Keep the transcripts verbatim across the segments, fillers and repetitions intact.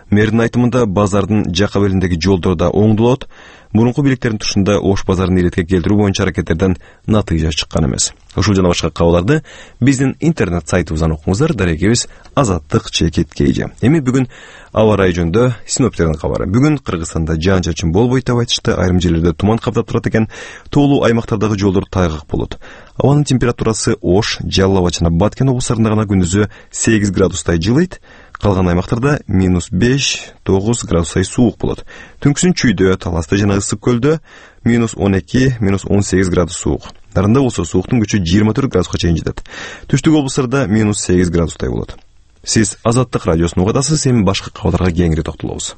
Мэрдин айтымында базардын жакка белиндеги жолдорда оңдолот. Мурунку бийликтердин тушунда Ош базарын иретке келтирүү боюнча аракеттерден натыйжа чыккан эмес. Ушул жана башка кабарларды биздин интернет сайтыбыздан окуңуздар. Дарегебиз Азаттык чекит кейжи. Эми бүгүн аба ырайы жөнүндө синоптиктердин кабары. Бүгүн Кыргызстанда жаан-чачын болбойт деп айтышты. Айрым жерлерде туман каптап турат экен. Тоолуу аймактардагы жолдор тайгак болот. Абанын температурасы Ош, Жалал Абад жана Баткен облустарында гана күндүзү сегиз градустай жылыйт. Калган аймактарда минус беш тогуз градустай суук болот. Түнкүсүн Чүйдө, Таласта жана Ысык көлдө минус он эки минус он сегиз градус суук. Дарында болсо сууктун күчү жыйырма төрт градуска чейин жетет. Түштүк облустарда минус сегиз градустай болот. Сиз Азаттык радиосун угатасыз, эми башка кабарларга кеңири токтолобуз.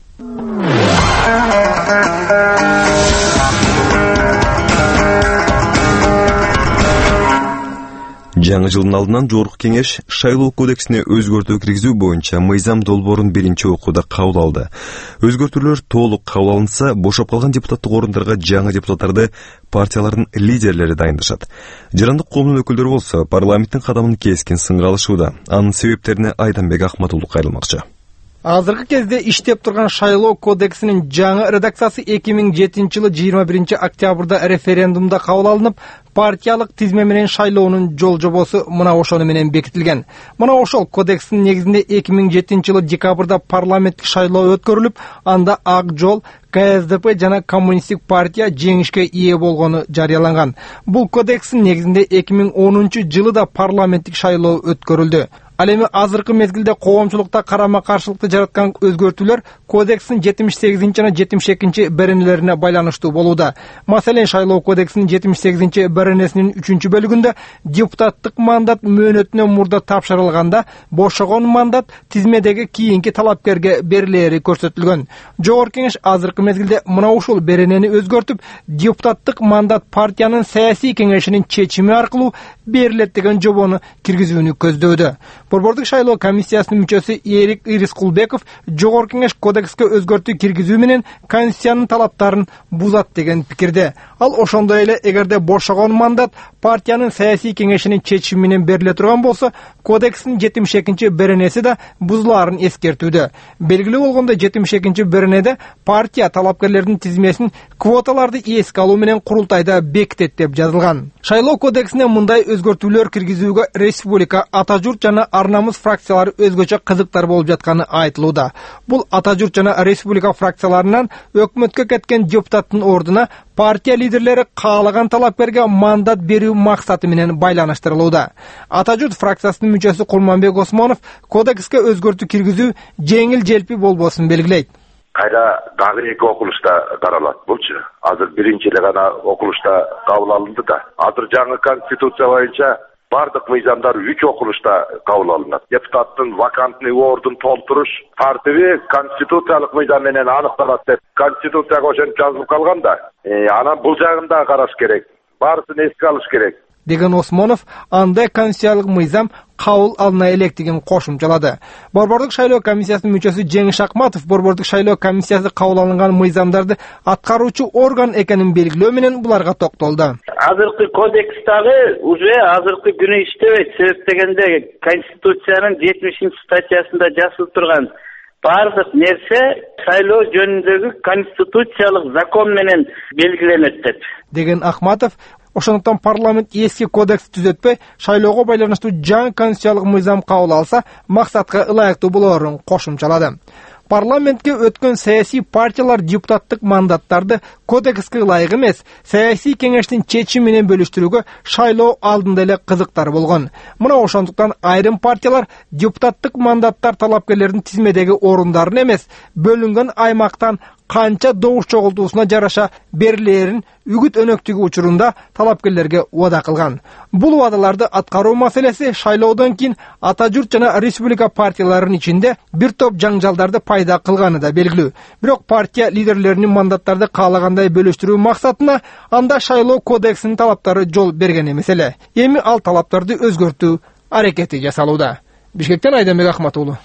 Жаңы жылдын алдынан Жогорку кеңеш шайлоо кодексине өзгөртүү киргизүү боюнча мыйзам долбоорун биринчи окууда кабыл алды. Өзгөртүүлөр толук кабыл алынса, бошоп калган депутаттык орундарга жаңы депутаттарды партиялардын лидерлери дайындашат. Жарандык коомдун өкүлдөрү болсо парламенттин кадамын кескин сынга алышууда. Анын себептерине Айданбек Ахматуллу кайрылмакчы. Азыркы кезде иштеп турган шайлоо кодексинин жаңы редакциясы эки миң жетинчи жылы жыйырма биринчи октябрда референдумда кабыл алынып, партиялык тизме менен шайлоонун жол жобосу мына ошону менен бекитилген. Мына ошол кодекстин негизинде эки миң жетинчи жылы декабрда парламенттик шайлоо өткөрүлүп, анда Ак жол, Ка Эс Де Пе жана Коммунисттик партия жеңишке ээ болгону жарыяланган. Бул кодекстин негизинде эки миң онунчу жылы да парламенттик шайлоо өткөрүлдү. Ал эми азыркы мезгилде коомчулукта карама-каршылыкты жараткан өзгөртүүлөр кодекстин жетимиш сегизинчи жана жетимиш экинчи беренелерине байланыштуу болууда. Маселен, шайлоо кодексинин жетимиш сегизинчи беренесинин үчүнчү бөлүгүндө депутаттык мандат мөөнөтүнөн мурда тапшырылганда бошогон мандат тизмедеги кийинки талапкерге берилери көрсөтүлгөн. Жогорку кеңеш азыркы мезгилде мына ушул беренени өзгөртүп, депутаттык мандат партиянын саясий кеңешинин чечими аркылуу берилет деген жобону киргизүүнү көздөдө. Борбордук шайлоо комиссиясынын мүчөсү Эрик Ирискулбеков Жогорку кеңеш кодекске өзгөртүү киргизүү менен конституциянын талаптарын бузат деген пикирде. Ал ошондой эле эгерде бошогон мандат партиянын саясий кеңешинин чечими менен бериле турган болсо, кодекстин жетимиш экинчи беренеси да бузулаарын эскертүүдө. Белгилүү болгондо жетимиш экинчи беренеде партия талапкерлердин тизмесин квоталарды эске алуу менен курултайда бекитет деп жазылган. Шайлоо кодексине мындай өзгөртүүлөр киргизүүгө республика, ата журт жана ар намыс фракциялары өзгөчө кызыктар болуп жатканы айтылууда. Бул ата журт жана республика фракцияларынан өкмөткө кеткен депутаттын ордуна партия лидерлери каалаган талапкерге мандат берүү максаты менен байланыштырылууда. Ата журт фракциясынын мүчөсү Курманбек Осмонов кодекске өзгөртүү киргизүү жеңил желпи болбосун белгилейт. Кайра дагы эки окулушта каралат болчу. Азыр биринчи эле гана окулушта кабыл алынды да. Азыр жаңы конституция боюнча бардык мыйзамдар үч окулушта кабыл алынат. Депутаттын вакантный ордун толтуруш тартиби конституциялык мыйзам менен аныкталат деп конституцияга ошентип жазылып калган да. Э, анан бул жагын да караш керек. Баарысын эске алыш керек деген Осмонов андай конституциялык мыйзам кабыл алына электигин кошумчалады. Борбордук шайлоо комиссиясынын мүчөсү Жеңиш Акматов борбордук шайлоо комиссиясы кабыл алынган мыйзамдарды аткаруучу орган экенин белгилөө менен буларга токтолду. Азыркы кодекстагы уже азыркы күнү иштебейт. Себеп дегенде конституциянын жетимишинчи статьясында жазылып турган бардык нерсе шайлоо жөнүндөгү конституциялык закон менен белгиленет деп деген Акматов, ошондуктан парламент эски кодекс түзөтпөй, шайлоого байланыштуу жаңы конституциялык мыйзам кабыл алса, максатка ылайыктуу болоорун кошумчалады. Парламентке өткөн саясий партиялар депутаттык мандаттарды кодекске ылайык эмес, саясий кеңештин чечими менен бөлүштүрүүгө шайлоо алдында эле кызыктар болгон. Мына ошондуктан айрым партиялар депутаттык мандаттар талапкерлердин тизмедеги орундарын эмес, бөлүнгөн аймактан канча добуш чогултуусуна жараша берилерин үгүт өнөктүгү учурунда талапкерлерге убада кылган. Бул убадаларды аткаруу маселеси шайлоодон кийин ата журт жана республика партияларынын ичинде бир топ жаңжалдарды пайда кылганы да белгилүү. Бирок партия лидерлеринин мандаттарды каалагандай бөлүштүрүү максатына анда шайлоо кодексинин талаптары жол берген эмес эле. Эми ал талаптарды өзгөртүү аракети жасалууда. Бишкектен Айданбек Ахматуллу.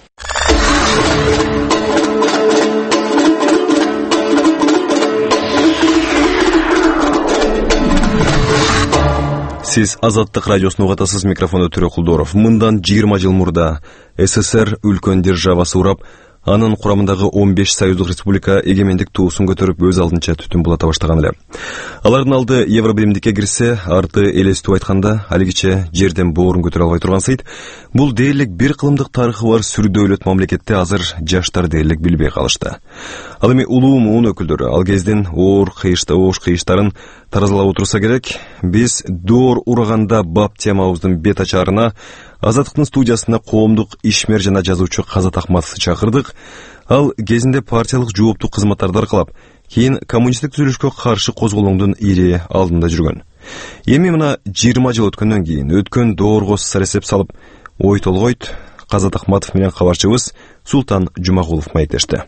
Сиз Азаттык радиосун угатасыз. Микрофондо Төрөкулдоров. Мындан жыйырма жыл мурда СССР үлкөн державасы урап, анын курамындагы он беш союздук республика эгемендик туусун көтөрүп өз алдынча түтүн булата баштаган эле. Алардын алды Евробиримдикке кирсе, арты элестүү айтканда, алигиче жерден боорун көтөрө албай турган Саид, бул дээрлик бир кылымдык тарыхы бар сүр дөөлөт мамлекетте азыр жаштар дээрлик билбей калышты. Ал эми улуу муун өкүлдөрү ал кездин оор кыйышта оош кыйыштарын таразалап отурса керек. Биз доор ураганда бап темабыздын бет ачарына Азаттыктын студиясына коомдук ишмер жана жазуучу Казат Ахматовду чакырдык. Ал кезинде партиялык жооптуу кызматтарды аркалап, кийин коммунисттик түзүлүшкө каршы козголоңдун ири алдында жүргөн. Эми мына жыйырма жыл өткөндөн кийин өткөн доорго сар эсеп салып, ой толгойт. Казат Ахматов менен кабарчыбыз Султан Жумагулов маектешти.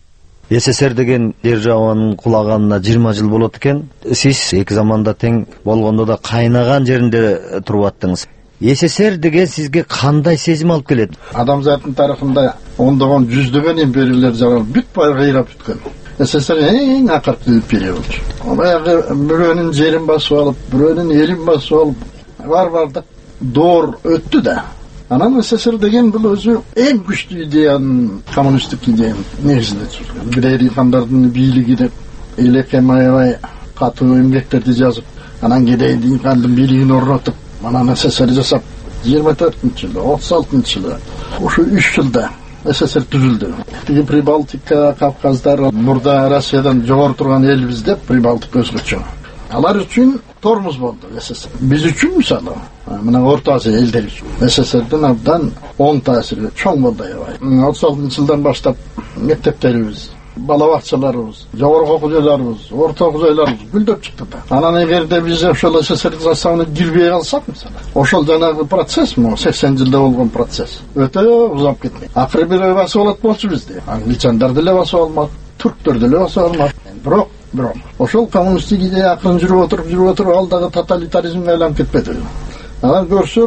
СССР деген державанын кулаганына жыйырма жыл болот экен. Сиз эки заманда тең болгондо да кайнаган жеринде туруп аттыңыз. СССР деген сизге кандай сезим алып келет? Адамзаттын тарыхында ондогон жүздөгөн империялар жаралып бүт бай кыйрап бүткөн. СССР эң акыркы империя болчу. Баягы бирөөнүн жерин басып алып, бирөөнүн элин басып алып, бар-бардык доор өттү да. Анан СССР деген бул өзү эң күчтүү идеянын, коммунисттик идеянын негизинде турган. Бирери кандардын бийлиги деп элекем аябай катуу эмгектерди жазып, анан кедейдин кандын бийлигин орнотуп, анан СССР жасап, жыйырма төртүнчү жылы, отуз алтынчы жылы, ушу үч жылда СССР түзүлдү. Тиги Прибалтика, Кавказдар, мурда Россиядан жогору турган элбиз деп Прибалтика өзгөчө. Алар үчүн тормуз болду СССР. Биз үчүн мисалы, мына Орто Азия элдери үчүн СССРдин абдан оң таасири чоң болду аябай. отуз алтынчы жылдан баштап мектептерибиз, бала бакчаларыбыз, жогорку окуу жайларыбыз, орто окуу жайларыбыз гүлдөп чыкты да. Анан эгерде биз ошол СССР составына кирбей калсак, мисалы, ошол жанагы процесс, могу сексен жылда болгон процесс өтө узап кетти. Акыры бир басып алат болчу бизди. Англичандар деле басып алмак, түрктөр деле басып алмак. Бирок, бирок ошол коммунисттик идея акырын жүрүп отуруп, жүрүп отуруп ал дагы тоталитаризмге айланып кетпеди. Анан көрсө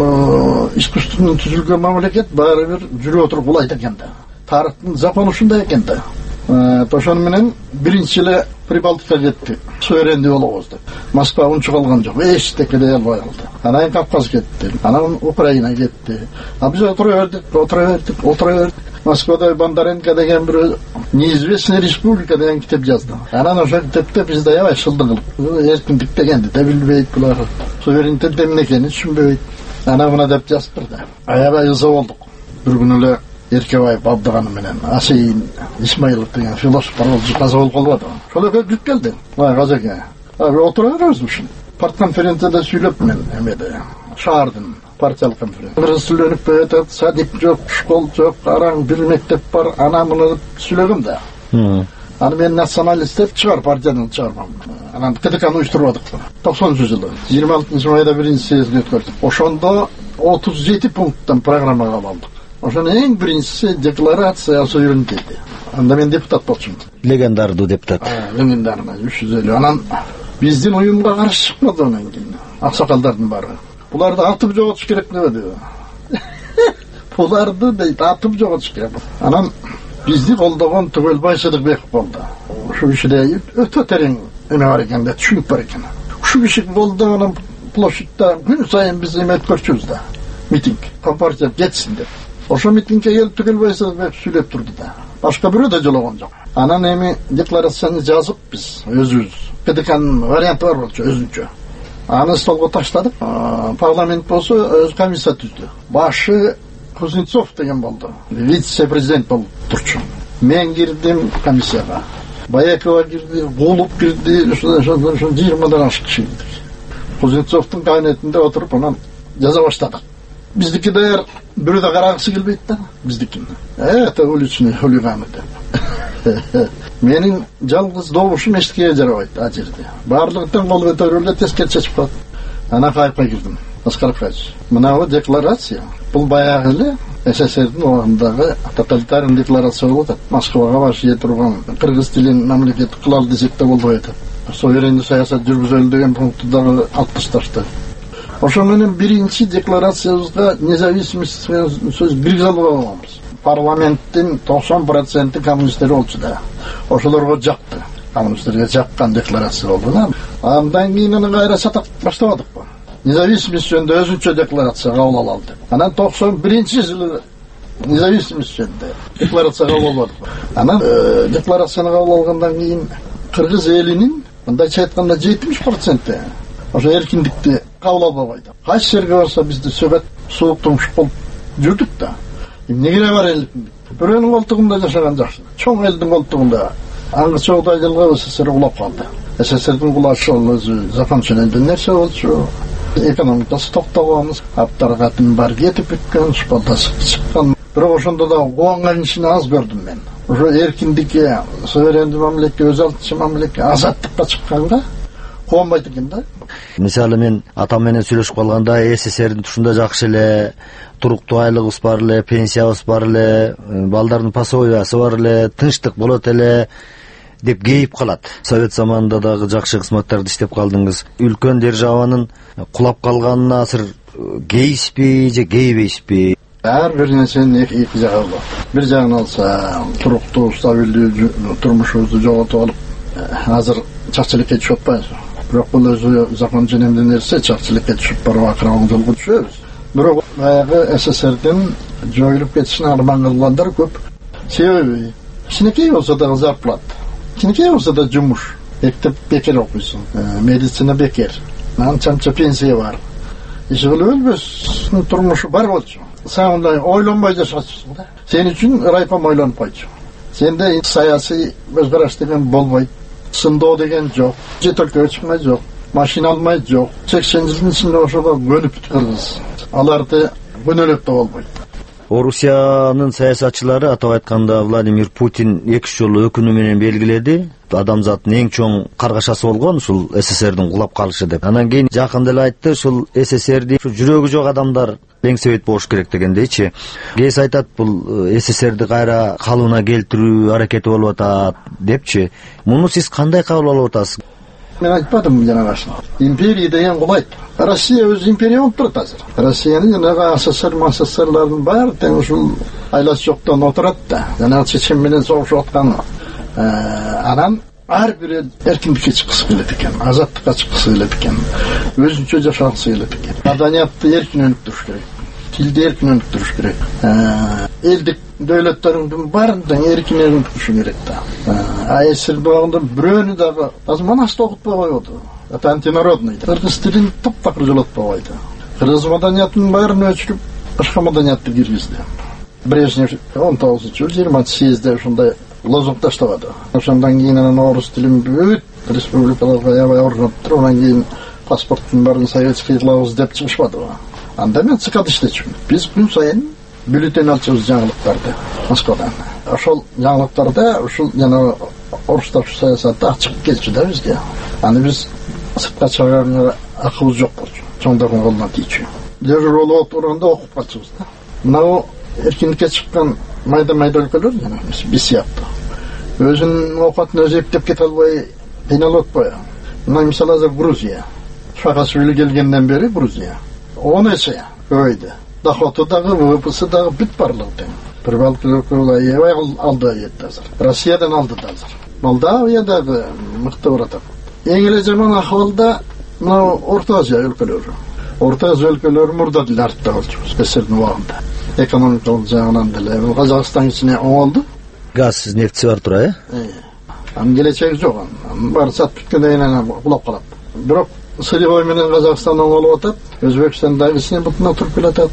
бул искусственный түзүлгөн мамлекет баары бир жүрүп отуруп кулайт экен да. Тарыхтын закону ушундай экен да. Ошону менен биринчи эле Прибалтика кетти. Суверендүү болобуз деп. Москва унчу калган жок. Эчтеке дей албай калды. Анан Кавказ кетти. Анан Украина кетти. А биз отура бердик, отура бердик, отура бердик. Москвада Бондаренко деген бир неизвестная республика деген китеп жазды. Анан ошол китепте бизде аябай шылдык кылып, эркиндик дегенди да билбейт булар. Суверенитет эмне экенин түшүнбөйт. Анан мына деп жазып турду. Аябай ыза болдук. Бир күнү эле Эркебаев Абдыганы менен Асейин Исмаилов деген философтор болчу каза болуп калбады. Ошол эке жүк келди. Ай казаке. Ай отура беребиз ушун. Партконференцияда сүйлөп мен эмеде. Шаардын партиялык конференция. Кыргызчылык өтөт, садик жок, школ жок, араң бир мектеп бар, ана муну сүйлөгөм да. Аны мен националист деп чыгар партиядан чыгармам. Анан КДКны уюштурбадык. токсонунчу жылы жыйырма алтынчы майда биринчи съездди өткөрдүк. Ошондо отуз жети пункттан программа кабыл алдык. Ошонун эң биринчиси декларация о суверенитете. Анда мен депутат болчумун. Легендардуу депутат. Легендарный үч жүз элүү. Анан биздин уюмга каршы чыкмады анан кийин. Аксакалдардын баары. Буларды атып жоготуш керек дебеди. Буларды дейт атып жоготуш керек. Анан бизди колдогон Түгөлбай Сыдыкбеков болду. Ушул кишиде өтө терең эме бар экен да, түшүнүк бар экен. Ушул киши болду, анан площадьта күн сайын биз эме өткөрчүбүз да. Митинг. Компартия кетсин деп. Ошо митингге келип Түгөлбай Сыдыкбеков сүйлөп турду да. Башка бирөө да жологон жок. Анан эми декларацияны жазып биз өзүбүз. КДКнын варианты бар болчу өзүнчө. Аны столго таштадык. Парламент болсо өз комиссия түздү. Башы Кузнецов деген болду. Вице-президент болуп турчу. Мен кирдим комиссияга. Баякова кирди, Гулуп кирди, ошо жыйырмадан ашык киши кирди. Кузнецовдун кабинетинде отуруп анан жаза баштадык. Биздики даяр бирөө да карагысы келбейт да, биздикини. Это уличный хулиганы деп. Менин жалгыз добушум эчкеге жарабайт а жерде. Баардыгын кол көтөрүлүп тескер чечип калат. Ана кайпка кирдим. Аскаров Хажы. Мына декларация бул баягы эле СССРдин убагындагы тоталитарный декларация болуп атат. Москвага баш жете турган кыргыз тилин мамлекет кылалы десек да болбой атат. Суверендүү саясат жүргүзөлү деген пунктты дагы алып ташташты. Ошо менен биринчи декларациябызга независимость сөз киргизе албайбыз. Парламенттин токсон проценти коммунисттер болчу да. Ошолорго жакты. Коммунисттерге жаккан декларация болду да. Андан кийин аны кайра сатап баштабадыкпы. Независимость жөнүндө өзүнчө декларация кабыл алды. Анан токсон биринчи жылы независимость жөнүндө декларация кабыл албадык. Анан декларацияны кабыл алгандан кийин кыргыз элинин мындайча айтканда жетимиш проценти ошо эркиндикти кабыл албай койду. Кайсы жерге барса бизди сөгөт, суук тумшук болуп жүрдүк да. Эмнеге бар эркиндик? Бирөөнүн колтугунда жашаган жакшы. Чоң элдин колтугунда аңгы чогдайларга СССР улап калды. СССРдин кулашы ол өзү закон чененден нерсе болчу. Экономикасы токтогон, аптаргатын бар кетип бүткөн, шпалтасы чыккан. Бирок ошондо да кубанган ишин аз көрдүм мен. Ошо эркиндикке, суверендүү мамлекетке, өз алдынча мамлекетке, азаттыкка чыкканга кубанбайт экен да. Мисалы мен атам менен сүйлөшүп калганда СССРдин тушунда жакшы эле, туруктуу айлыгыбыз бар эле, пенсиябыз бар эле, балдардын пособиясы бар эле, тынчтык болот эле деп кейип калат. Совет заманында дагы жакшы кызматтарды иштеп калдыңыз. Үлкөн державанын кулап калганына азыр кейиспи же кейбейсизби? Ар бир нерсенин эки жагы бар. Бир жагын алса, туруктуу, стабилдүү турмушубузду жоготуп алып, азыр чакчылыкка түшүп атпайбыз. Бирок бул өзү закон ченемден нерсе, чакчылыкка түшүп барып акыры оң жолго түшөбүз. Бирок баягы СССРдин жоюлуп кетишине арман кылгандар көп. Себеби кичинекей болсо дагы зарплата, кичинекей болсо да жумуш, мектеп бекер окуйсуң, медицина бекер, анча-мынча пенсия бар. Иш кылып өлбөс турмушу бар болчу. Сен мындай ойлонбой жашайсың да. Сен үчүн райком ойлонуп койчу. Сенде саясий өз караш деген болбойт. Сындоо деген жок. Жетөлкөгө чыкмай жок. Машина алмай жок. сексен жылдын ичинде ошого көнүп кыргыз. Аларды күнөөлөп да болбойт. Орусиянын саясатчылары атап айтканда Владимир Путин эки үч жолу өкүнүү менен белгиледи. Адамзаттын эң чоң каргашасы болгон ушул СССРдин кулап калышы деп. Анан кийин жакында эле айтты, ушул СССРди жүрөгү жок адамдар эңсебейт болуш керек дегендейчи. Кээси айтат, бул СССРди кайра калыбына келтирүү аракети болуп атат депчи. Муну сиз кандай кабыл алып атасыз? Мен айтпадым жана башында. Империя деген кулайт. Россия өз империя болуп турат азыр. Россиянын жана СССР, СССРлардын баары тең ушул айласы жоктон отурат да. Жана чечен менен согушуп аткан. Анан ар бир эркиндикке чыккысы келет экен, азаттыкка чыккысы келет экен, өзүнчө жашагысы келет экен. Маданиятты эркин өнүктүрүш керек, тилди эркин өнүктүрүш керек. Элдик дөөлөттөрүңдүн баарында эркин өнүктүрүш керек да. А СССР багында бирөөнү дагы азыр манасты окутпай койбоду. Это антинародный. Кыргыз тилин таптакыр жолотпой койду. Кыргыз маданиятынын баарын өчүрүп, башка маданиятты киргизди. Брежнев он тогузунчу жыйырманчы съездде ушундай лозунг таштабады. Ошондон кийин анан орус тилин бүт республикаларга аябай орнотуп туруп, анан кийин паспорттун баарын советский кылабыз деп чыгышпадыбы. Анда мен ЦКда иштечүмүн. Биз күн сайын бюллетень алчубуз жаңылыктарды Москвадан. Ошол жаңылыктарда ушул жана орустарчу саясатты ачык келчү да бизге. Аны биз сыртка чыгарганга акыбыз жок болчу. Чоңдордун колунан тийчү. Дежур болуп отурганда окуп калчубуз да. Мынау эркиндикке чыккан майда-майда өлкөлөр жана биз сыяктуу. Өзүнүн оокатын өзү эптеп кете албай кыйналып атпайбы? Мына мисалы азыр Грузия. Шакасвили келгенден бери Грузия он эсе көбөйдү. Доходу дагы, ВВПсы дагы бүт барлыгы тең. Бир балкы өлкөлөр аябай алда кетти азыр. Россиядан алды да азыр. Молдавия дагы мыкты баратат. Эң эле жаман акыбалда мына Орто Азия өлкөлөрү. Орто Азия өлкөлөрү мурда деле артта болчу СССРдин убагында. Экономикалык жагынан деле Казакстан ичине оңолду. Газ, нефти бар тура, э? Анын келечеги жок. Анын баары сат бүткөндөн кийин анан кулап калат. Бирок Сырьевой менен Казакстан оңолуп атат, Өзбекстан дагы ичине бутуна туруп келатат.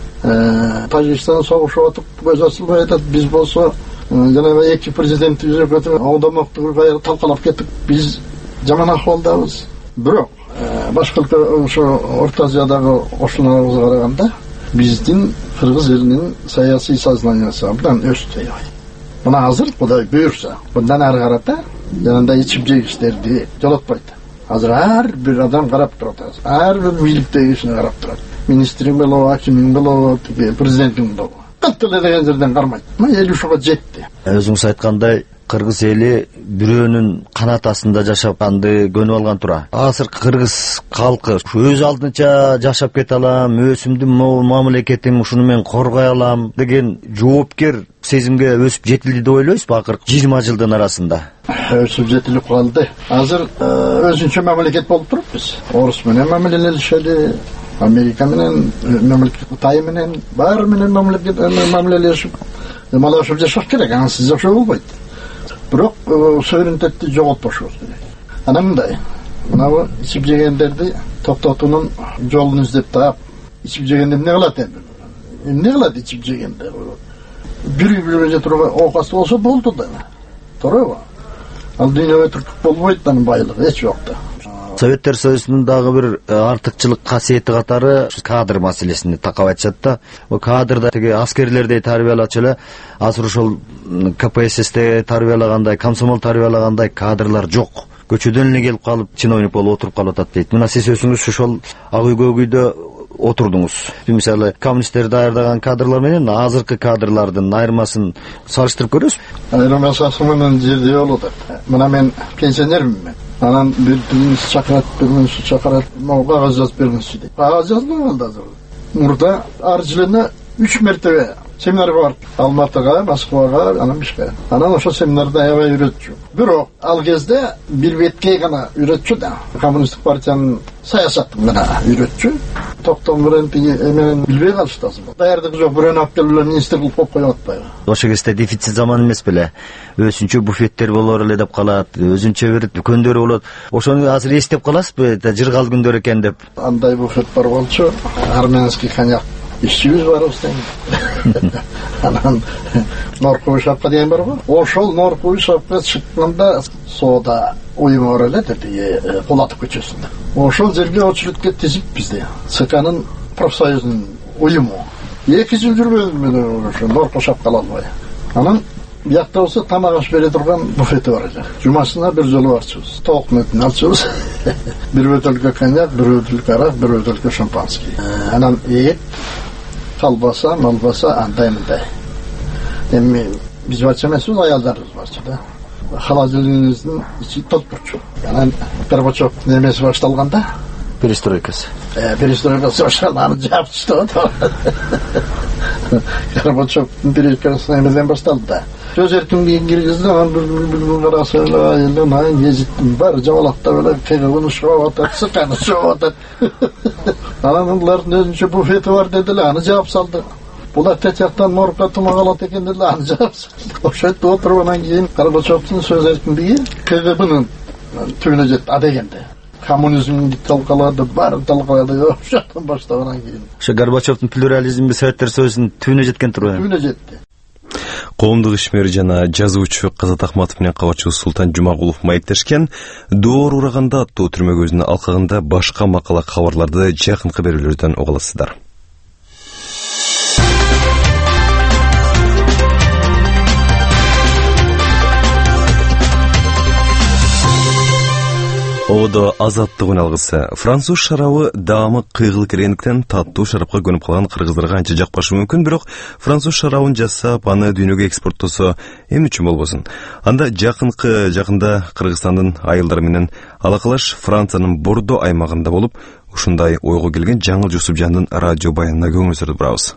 Тажикстан согушуп атып, көз ачылбай атат. Биз болсо жана эки президент жүзүп өтүп, оңдомокту кайра талкалап кеттик. Биз жаман акыбалдабыз. Бирок башка ошо Орто Азиядагы кошуналарыбызга караганда биздин кыргыз элинин саясий сознаниясы абдан өстү. Мына азыр Кудай буйрса, мындан ары карата жанагындай ичип жегичтерди жолотпойт. Азыр ар бир адам карап турат. Ар бир бийликтеги кишини карап турат. Министриң болобу, акимиң болобу, президентиң болобу. Каттылы деген жерден кармайт. Мына эл ушуга жетти. Өзүңүз айткандай, кыргыз эли бирөөнүн канат астында жашаганды көнүп алган тура. Азыр кыргыз калкы өз алдынча жашап кете алам, өзүмдүн мамлекетим ушуну мен коргой алам деген жоопкер сезимге өсүп жетилди деп ойлойсузбу акыркы жыйырма жылдын арасында? Өсүп жетилип калды. Азыр өзүнчө мамлекет болуп туруппуз. Орус менен мамилелешели, Amerika менен мамлекет, Кытай менен баары менен мамлекет мамилелешип малашып жашаш керек, ансыз жашоо болбойт. Бирок суверенитетти жоготпошубуз керек. Анан мындай, мынабу ичип жегендерди токтотуунун жолун издеп таап, ичип жегенде эмне кылат эми? Эмне кылат ичип жегенде? Бир-биринде турган оокасы болсо болду да. Туурабы? Ал дүйнөгө түртүк болбойт анын байлыгы эч убакта. Советтер Союзунун дагы бир артыкчылык касиети катары кадр маселесин такап айтышат да. Бул кадрда теги аскерлердей тарбиялачу эле азыр ошол ка пэ эс эсте тарбиялагандай, комсомол тарбиялагандай кадрлар жок. Көчөдөн эле келип калып чиновник болуп отуруп калып атат дейт. Мына сиз өзүңүз ошол ак үйгө үйдө отурдуңуз. Мисалы, коммунисттер даярдаган кадрлар менен азыркы кадрлардын айырмасын салыштырып көрөсүз? Айырмасы менен жерде болот. Мына мен пенсионермин мен. Анан бир биринчи чакырат, биринчи чакырат, могу кагаз жазып бергенси дейт. Кагаз жазбаган да азыр. Мурда ар жылына үч мертебе семинарга барып, Алматыга, Москвага, анан Бишкекке. Анан ошол семинарда аябай үйрөтчү. Бирок ал кезде бир бетке гана үйрөтчү да. Коммунисттик партиянын саясатын гана үйрөтчү. Токтом менен тиги менен билбей калышты азыр. Даярдыгы жок, бирөөнү алып келип эле министр кылып коюп коюп атпайбы. Ошол кезде дефицит заман эмес беле. Өзүнчө буфеттер болор эле деп калат, өзүнчө бир дүкөндөр болот. Ошону азыр эстеп каласызбы? Жыргал күндөр экен деп. Андай буфет бар болчу, армянский коньяк ичүүбүз бар устен. Анан Норковый шапка деген бар го. Ошол Норковый шапка чыкканда соода уюму бар эле деди, Полатов көчөсүндө. Ошол жерге очередке тизип бизде ЦКнын профсоюзунун уюму. эки жыл жүрбөдүм мен ошо Норковый шапканы албай. Анан биякта болсо тамак аш бере турган буфети бар эле. Жумасына бир жолу барчыбыз. Тоок мөтүн алчыбыз. Бир бөтөлкө коньяк, бир бөтөлкө арак, бир бөтөлкө шампанский. Анан ет, калбаса, малбаса, андай мындай. Эми биз бача эмесбиз, аялдарыбыз барчу да. Холодильнигибиздин ичи толуп турчу. Анан Горбачевдун эмеси башталганда, перестройкасы. Э, перестройкасы башталганда жапчытты да. Горбачевдун перестройкасы эмеден башталды да. Сөз эркиндигин киргизди, анан бир-бир караса эле, эле найын гезиттин баары жабалактап эле кегебин шоп атат, сыканы шоп атат. Анан булардын өзүнчө буфети бар деди эле, аны жаап салды. Булар течактан моргка тумак алат экен деди, аны жаап салды. Ошентип отуруп анан кийин Горбачевдун сөз эркиндиги кегебинин түбүнө жетти, а дегенде. Коммунизмди талкалады, баарын талкалады, ошондон баштагандан кийин. Ошо Горбачевдун плюрализми Советтер Союзунун түбүнө жеткен турбайбы? Түбүнө жетти. Коомдук ишмер жана жазуучу Казат Акматов менен кабатчы Султан Жумагулов маектешкен Доор ураганда аттуу түрмө көзүнүн алкагында башка макала кабарларды жакынкы берүүлөрдөн уга аласыздар. Оодо азаттыгын алгысы. Француз шарабы даамы кыйгыл киргендиктен таттуу шарапка көнүп калган кыргыздарга анча жакпашы мүмкүн, бирок француз шарабын жасап, аны дүйнөгө экспорттосо эмне үчүн болбосун? Анда жакынкы жакында Кыргызстандын айылдары менен алакалаш Франциянын Бордо аймагында болуп, ушундай ойго келген Жаңыл Жусупжандын радио баянына көңүл бурабыз.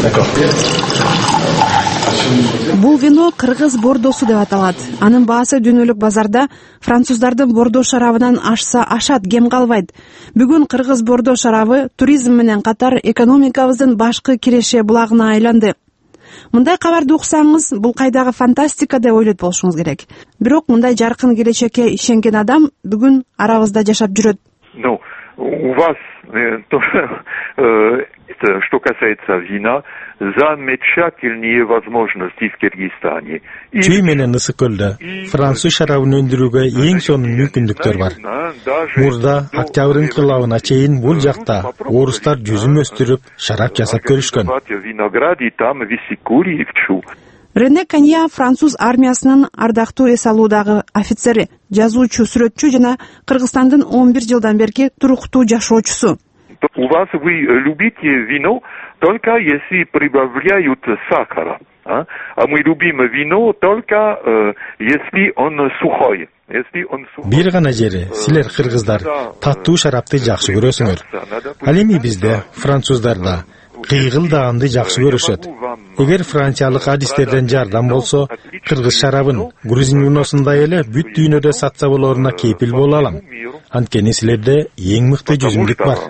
Бул вино кыргыз бордосу деп аталат. Анын баасы дүйнөлүк базарда француздардын бордо шарабынан ашса ашат, кем калбайт. Бүгүн кыргыз бордо шарабы туризм менен катар экономикабыздын башкы киреше булагына айланды. Мындай кабарды уксаңыз, бул кайдагы фантастика деп ойлойт болушуңуз керек. Бирок мындай жаркын келечекке ишенген адам бүгүн арабызда жашап жүрөт. Ну, у вас что касается вина, замечательные возможности в Кыргызстане. Чүй менен Ысык көлдө француз шарабын өндүрүүгө эң сонун мүмкүндүктөр бар. Мурда октябрь инкылабына чейин бул жакта орустар жүзүм өстүрүп, шарап жасап көрүшкөн. Рене Канья француз армиясынын ардактуу эс алуудагы офицери, жазуучу, сүрөтчү жана Кыргызстандын он бир жылдан берки туруктуу жашоочусу. У вас вы любите вино только если прибавляют сахара, а, а мы любим вино только э, если он сухой. Если он сухой. Бир гана жери, силер кыргыздар таттуу шарапты жакшы көрөсүңөр. Ал эми бизде француздарда кыйгыл даамды жакшы көрүшөт. Эгер франциялык адистерден жардам болсо, кыргыз шарабын грузин виносундай эле бүт дүйнөдө сатса болоруна кепил боло алам. Анткени силерде эң мыкты жүзүмдүк бар.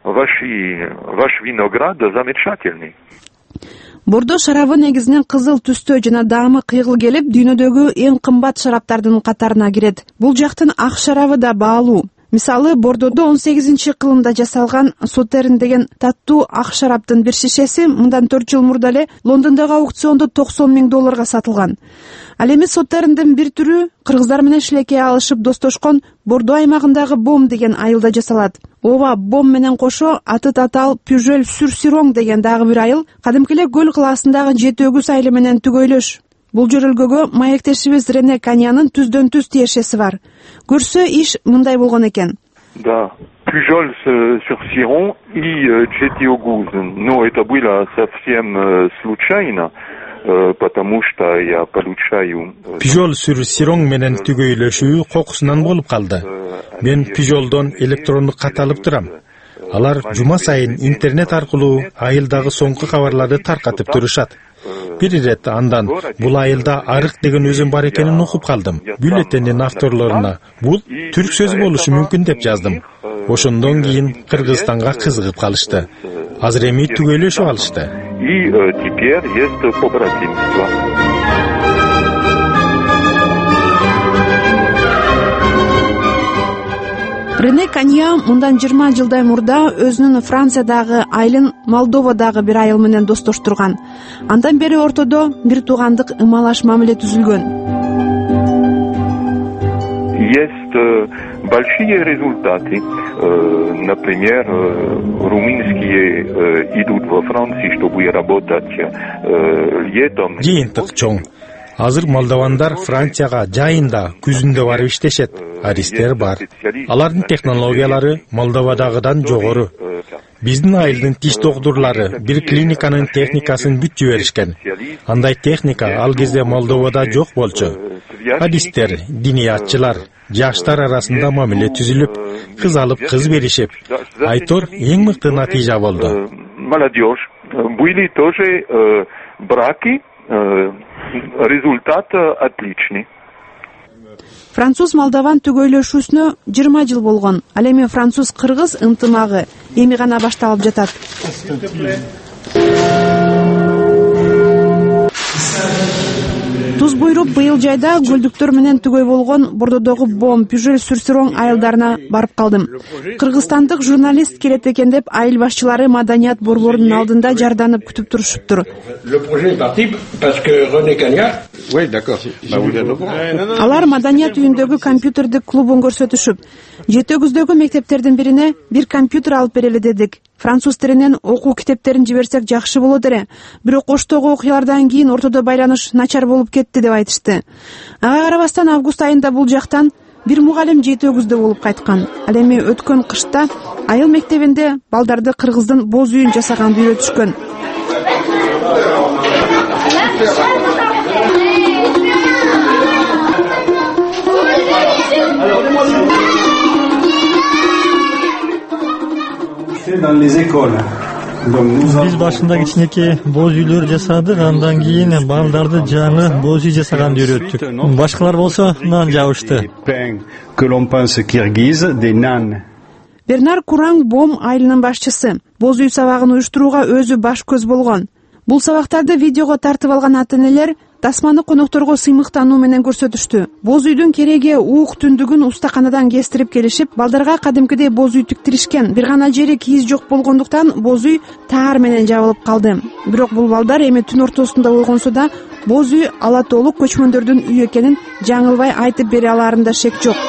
ваш виноград замечательный. Бордо шарабы негизинен кызыл түстө жана даамы кыйгыл келип, дүйнөдөгү эң кымбат шараптардын катарына кирет. Бул жактын ак шарабы да баалуу. Мисалы, Бордодо он сегизинчи кылымда жасалган Сотерн деген таттуу ак шараптын бир шишеси мындан төрт жыл мурда эле Лондондогу аукциондо токсон миң долларга сатылган. Ал эми Сотерндин бир түрү кыргыздар менен шилекей алышып достошкон Бордо аймагындагы Бом деген айылда жасалат. Ооба, Бом менен кошо аты татаал Пюжөл Сүр Сироң деген дагы бир айыл кадимки эле Көл кылаасындагы жети өгүз айылы менен түгөйлөш. Бул жөрөлгөгө маектешибиз Рене Канянын түздөн түз тиешеси бар. Көрсө иш мындай болгон экен. Да, Пюжөл Сүр Сироң и жети өгүз. Но это было совсем случайно. Потому что я получаю... Пюжөл Сүр Сироң менен түгөйлөшүү кокусунан болуп калды. Мен Пюжөлдон электрондук кат алып турам. Алар жума сайын интернет аркылуу айылдагы соңку кабарларды таркатып турушат. Бир ирет андан бул айылда арык деген өзүм бар экенин окуп калдым. Бюллетендин авторлоруна бул түрк сөзү болушу мүмкүн деп жаздым. Ошондон кийин Кыргызстанга кызыгып калышты. Азыр эми түгөйлөшүп алышты. И теперь есть побратимство. Рене Канья мындан жыйырма жылдай мурда өзүнүн Франциядагы айылын Молдовадагы бир айыл менен достоштурган. Андан бери ортодо бир туугандык ымалаш мамиле түзүлгөн. Есть большие результаты. Например, румынские идут во Францию, чтобы работать летом. Жыйынтык чоң. Азыр молдовандар Францияга жайында, күзүндө барып иштешет. Аристер бар. Алардын технологиялары Молдовадагыдан жогору. Биздин айылдын тиш доктурлары бир клиниканын техникасын бүт жиберишкен. Андай техника ал кезде Молдовада жок болчу. Адистер, диниятчылар, жаштар арасында мамиле түзүлүп, кыз алып кыз беришип, айтор эң мыкты натыйжа болду. Молодежь. Были тоже браки, результат отличный. Француз-молдован түгөйлөшүүсүнө жыйырма жыл болгон. Ал эми француз-кыргыз ынтымагы эми гана башталып жатат. Туз буйруп быйыл жайда көлдүктөр менен түгөй болгон Бордодогу Бом, Пюжөл Сүр Сироң айылдарына барып калдым. Кыргызстандык журналист келет экен деп айыл башчылары маданият борборунун алдында жарданып күтүп турушуптур. Алар маданият үйүндөгү компьютердик клубун көрсөтүшүп, жети өгүздөгү мектептердин бирине бир компьютер алып берели дедик. Француз тилинен окуу китептерин жиберсек жакшы болот эле. Бирок Оштогу окуялардан кийин ортодо байланыш начар болуп кетти деп айтышты. Ага карабастан август айында бул жактан бир мугалим жети өгүздө болуп кайткан. Ал эми өткөн кышта айыл мектебинде балдарды кыргыздын боз үйүн жасаганды үйрөтүшкөн. Биз башында кичинекей боз үйлөр жасадык, андан кийин балдарды жаңы боз үй жасаганды үйрөттүк. Башкалар болсо нан жабышты. Бернар Кураң Бом айылынын башчысы. Боз үй сабагын уюштурууга өзү баш көз болгон. Бул сабактарды видеого тартып алган ата-энелер тасманы конокторго сыймыктануу менен көрсөтүштү. Боз үйдүн кереги уук түндүгүн устаканадан кестирип келишип, балдарга кадимкидей боз үй тиктиришкен. Бир гана жери кийиз жок болгондуктан боз үй таар менен жабылып калды. Бирок бул балдар эми түн ортосунда ойгонсо да боз үй ала толук көчмөндөрдүн үйү экенин жаңылбай айтып бере алаарында шек жок.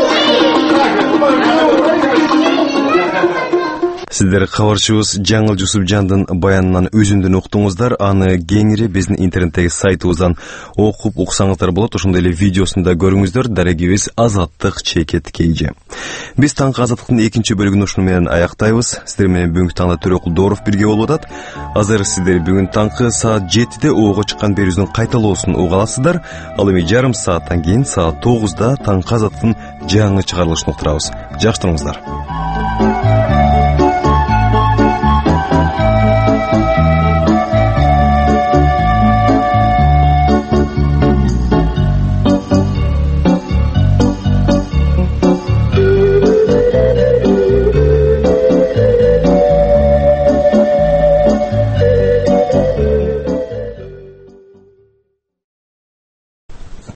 Сиздер кабарчыбыз Жаңыл Жусупжандын баянынан өзүндөн уктуңуздар. Аны кеңири биздин интернеттеги сайтыбыздан окуп уксаңыздар болот. Ошондой эле видеосун да көрүңүздөр. Дарегибиз Азаттык Чекет Кейже. Биз таңкы Азаттыктын экинчи бөлүгүн ушуну менен аяктайбыз. Сиздер менен бүгүнкү таңда Төрөкул Дооров бирге болуп атат. Азыр сиздер бүгүн таңкы саат жетиде ого чыккан берүүбүздүн кайталоосун уга аласыздар. Ал эми жарым сааттан кийин саат тогузда таңкы Азаттыктын жаңы чыгарылышын уктурабыз. Жакшы туруңуздар.